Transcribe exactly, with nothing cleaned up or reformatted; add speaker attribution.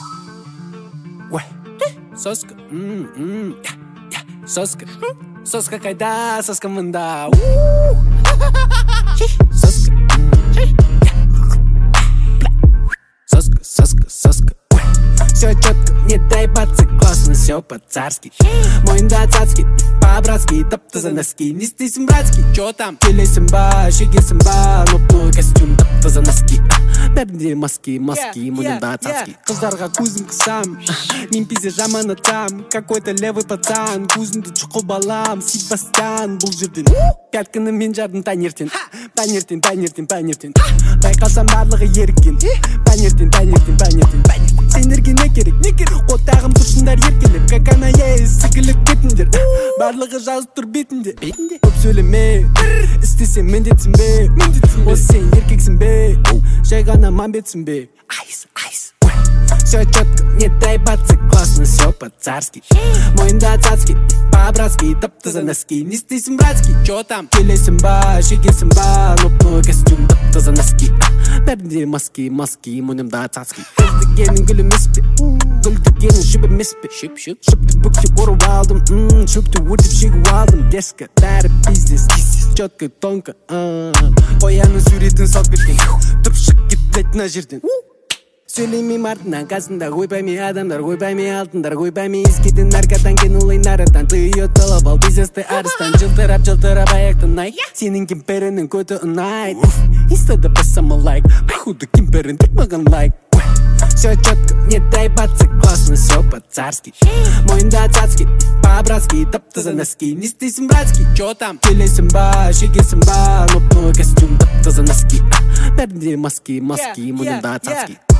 Speaker 1: Ой, соска, м-м, соска, соска қайда, соска мында. Соска, соска, соска, соска. Все четко, не дай пацак, классно, все по-царски. Мойында цацки, по-братски, тапты за носки. Не стейсің братски, чё там? Келесің ба, шегесің ба, нопной костюм, тапты за носки. Бәрінде маски, маски, мойында цацки. Қыздарға көзін қысам, мен пизе жаман атам. Какой-то левый пацан, көзінді чұқыл балам. Себастьян, бұл жерден пяткіні мен жардым таңертең. Таңертең, таңертең, таңертең. Байқасам барлығы еріккен. Таңертең, таңертең, таңертең. Сендерге не керек, не керек? Қотағым тұрсындар еркелеп, как она есть, сігіліп кетіндер. Барлығы жазып тұр бетінде. Көп сөйлеме, істесем міндетсің бе? Осы сен еркексің бе? Жай ғана мамбетсің бе? Айс, айс. Все четко, не дай пацак, классно, все по-царски. Мойында цацки, по-братски, тапты за носки. Не стейсің братски, чё там? Келесің ба, шегесің ба, нопной костюм, тапты за носки. Бәрінде маски, маски, мойнымда цацки. Гүл дегенің гүл емес пе? Гүл дегенің шөп емес пе? Шөп, шөп. Шөпті бүктеп орып алдым, шөпті өртеп шегіп алдым. Деска, бәрі бизнес, четко, тонко. Қояның суретін салып кеткен, тұрып шық кет, блять, на жерден. Сөйлемейм артынан қасында, ойбаймей адамдар, ойбаймей алтындар, ойбаймей ескеден наркотан кен улай нарытан. Ты ее талап ал, бизнесті арыстан, жылтырап, жылтырап аяқтан ай. Сенің кемперінің көті ұнай. Инстада басама лайк, походу кемперін тек маған лайк. Все четко, не дай пацак, классно, все по-царски. Мойында цацки, по-братски, тапты за носки. Не стейсің братски, чё там? Келесің ба, шегесің ба, нопной костюм, тапты за носки. Бәрінде маски, маски, мойнында цацки.